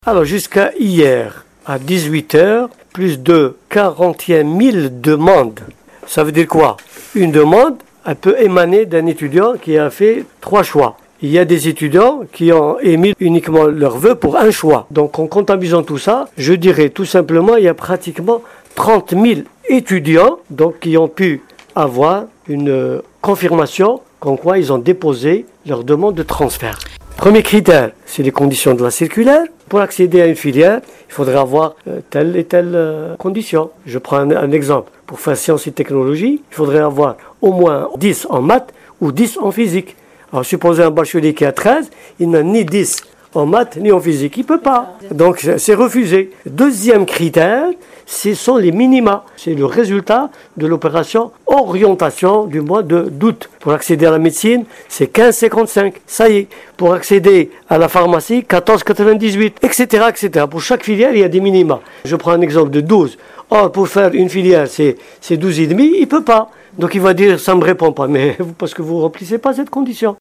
Alors jusqu'à hier, à 18 h, plus de 41 000 demandes. Ça veut dire quoi? Une demande, elle peut émaner d'un étudiant qui a fait 3 choix. Il y a des étudiants qui ont émis uniquement leur vœu pour un choix. Donc en comptabilisant tout ça, je dirais tout simplement il y a pratiquement 30 000 étudiants donc, qui ont pu avoir une confirmation comme quoi ils ont déposé leur demande de transfert. Premier critère, c'est les conditions de la circulaire. Pour accéder à une filière, il faudrait avoir telle et telle condition. Je prends un exemple. Pour faire sciences et technologies, il faudrait avoir au moins 10 en maths ou 10 en physique. Alors supposez un bachelier qui a 13, il n'a ni 10 en maths ni en physique. Il ne peut pas. Donc c'est refusé. Deuxième critère, ce sont les minima. C'est le résultat de l'opération orientation du mois d'août. Pour accéder à la médecine, c'est 15,55. Ça y est. Pour accéder à la pharmacie, 14,98, etc., etc. Pour chaque filière, il y a des minima. Je prends un exemple de 12. Or, pour faire une filière, c'est 12,5. Il ne peut pas. Donc il va dire, ça ne me répond pas. Mais parce que vous ne remplissez pas cette condition.